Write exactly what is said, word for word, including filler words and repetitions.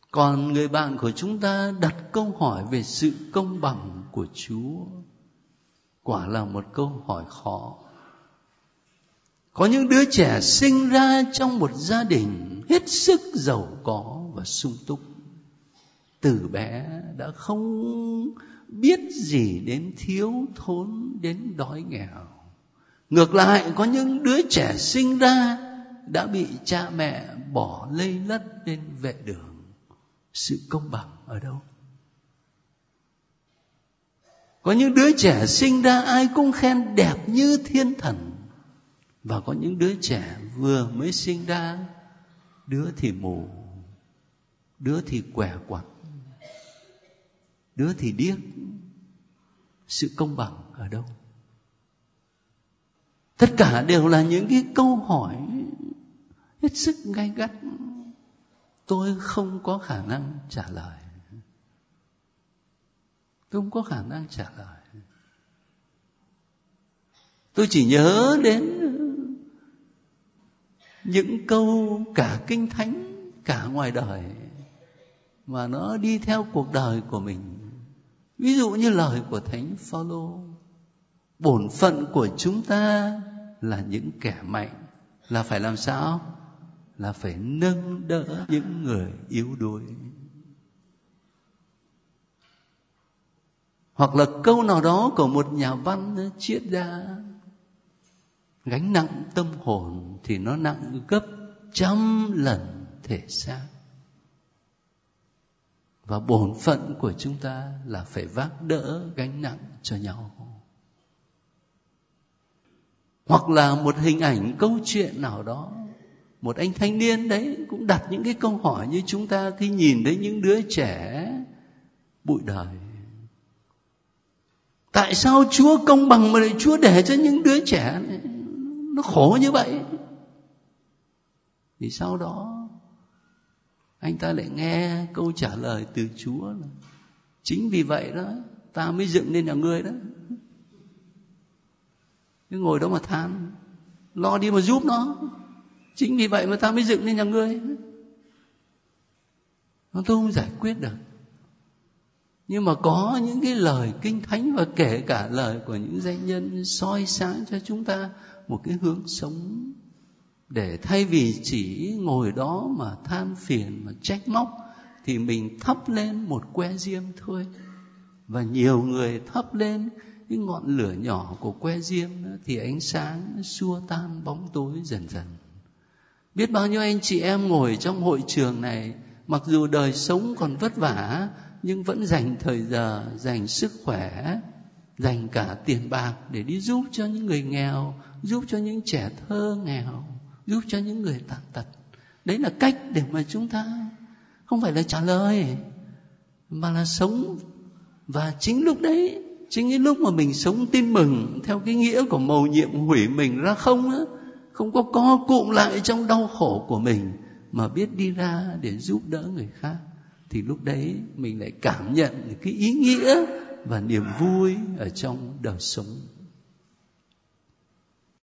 Còn người bạn của chúng ta đặt câu hỏi về sự công bằng của Chúa. Quả là một câu hỏi khó. Có những đứa trẻ sinh ra trong một gia đình hết sức giàu có và sung túc. Từ bé đã không biết gì đến thiếu thốn, đến đói nghèo. Ngược lại, có những đứa trẻ sinh ra đã bị cha mẹ bỏ lây lất lên vệ đường. Sự công bằng ở đâu? Có những đứa trẻ sinh ra ai cũng khen đẹp như thiên thần. Và có những đứa trẻ vừa mới sinh ra, đứa thì mù, đứa thì què quặt, đứa thì điếc. Sự công bằng ở đâu? Tất cả đều là những cái câu hỏi hết sức gay gắt. Tôi không có khả năng trả lời. Tôi không có khả năng trả lời. Tôi chỉ nhớ đến những câu cả Kinh Thánh, cả ngoài đời mà nó đi theo cuộc đời của mình. Ví dụ như lời của Thánh Phaolô: bổn phận của chúng ta là những kẻ mạnh là phải làm sao? Là phải nâng đỡ những người yếu đuối. Hoặc là câu nào đó của một nhà văn triết ra: gánh nặng tâm hồn thì nó nặng gấp trăm lần thể xác. Và bổn phận của chúng ta là phải vác đỡ gánh nặng cho nhau. Hoặc là một hình ảnh câu chuyện nào đó, một anh thanh niên đấy cũng đặt những cái câu hỏi như chúng ta khi nhìn thấy những đứa trẻ bụi đời. Tại sao Chúa công bằng mà lại Chúa để cho những đứa trẻ này nó khổ như vậy? Thì sau đó anh ta lại nghe câu trả lời từ Chúa là: chính vì vậy đó ta mới dựng nên nhà ngươi đó. Cứ ngồi đó mà than, lo đi mà giúp nó. Chính vì vậy mà ta mới dựng nên nhà ngươi. Nó tôi không giải quyết được. Nhưng mà có những cái lời Kinh Thánh và kể cả lời của những danh nhân soi sáng cho chúng ta một cái hướng sống, để thay vì chỉ ngồi đó mà than phiền mà trách móc, thì mình thắp lên một que diêm thôi. Và nhiều người thắp lên cái ngọn lửa nhỏ của que diêm nữa, thì ánh sáng xua tan bóng tối dần dần. Biết bao nhiêu anh chị em ngồi trong hội trường này, mặc dù đời sống còn vất vả, nhưng vẫn dành thời giờ, dành sức khỏe, dành cả tiền bạc để đi giúp cho những người nghèo, giúp cho những trẻ thơ nghèo, giúp cho những người tàn tật. Đấy là cách để mà chúng ta không phải là trả lời, mà là sống. Và chính lúc đấy, chính cái lúc mà mình sống tin mừng theo cái nghĩa của mầu nhiệm hủy mình ra không á, không có co cụm lại trong đau khổ của mình, mà biết đi ra để giúp đỡ người khác, thì lúc đấy mình lại cảm nhận được cái ý nghĩa và niềm vui ở trong đời sống.